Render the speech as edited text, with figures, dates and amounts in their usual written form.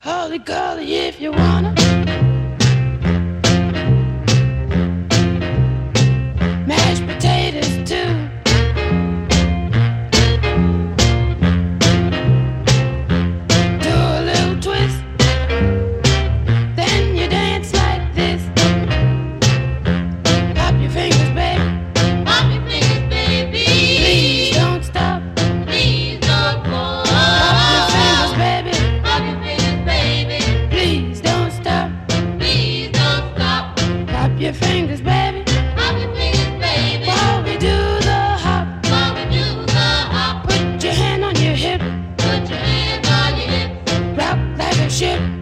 Holy golly, if you wanna mashed potatoes too. Do a little twist, then you dance like this. Pop your fingers, baby. Pop your fingers, baby. Please don't stop. Please don't go. Pop your fingers, baby. Pop your fingers, baby. Please don't stop. Please don't stop. Pop your fingers, baby. Pop your fingers, baby. While we do the hop, While we do the hop, put your hand on your hip, put your hands on your hips. rock like a ship.